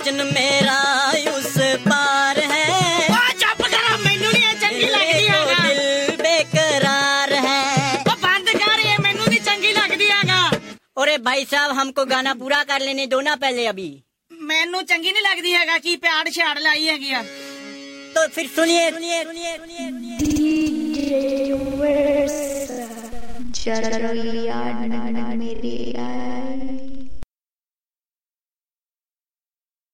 सजन मेरा उस पार है। चुप करो, मैनू नहीं चंगी लगदी हैगा। दिल बेकरार है। बंद कर, ये मैनू नहीं चंगी लगदी हैगा। अरे भाई साहब हमको गाना पूरा कर लेने दो ना पहले। अभी मैनू चंगी नहीं लगदी हैगा की प्याड़ छाड़ लाई हैगी आ। तो फिर सुनिए DJ Versa, जरा याद मेरे